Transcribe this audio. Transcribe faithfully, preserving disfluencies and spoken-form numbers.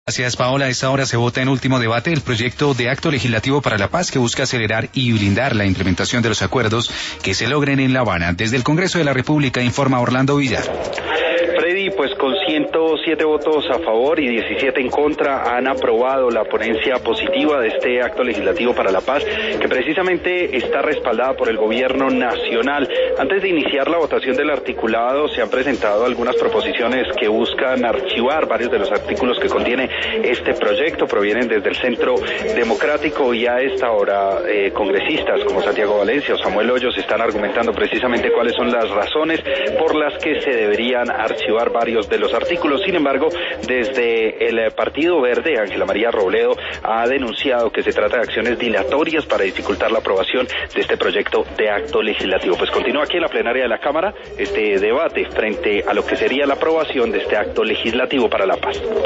Gracias, Paola. A esta hora se vota en último debate el proyecto de acto legislativo para la paz que busca acelerar y blindar la implementación de los acuerdos que se logren en La Habana. Desde el Congreso de la República informa Orlando Villar. Freddy, pues con ciento siete votos a favor y diecisiete en contra han aprobado la ponencia positiva de este acto legislativo para la paz, que precisamente está respaldada por el gobierno nacional. Antes de iniciar la votación del articulado, se han presentado algunas proposiciones que buscan archivar varios de los artículos que contiene este proyecto. Provienen desde el Centro Democrático y a esta hora eh, congresistas como Santiago Valencia o Samuel Hoyos están argumentando precisamente cuáles son las razones por las que se deberían archivar varios de los artículos. Sin embargo, desde el Partido Verde, Ángela María Robledo ha denunciado que se trata de acciones dilatorias para dificultar la aprobación de este proyecto de acto legislativo. Pues continúa aquí en la plenaria de la Cámara este debate frente a lo que sería la aprobación de este acto legislativo para la paz.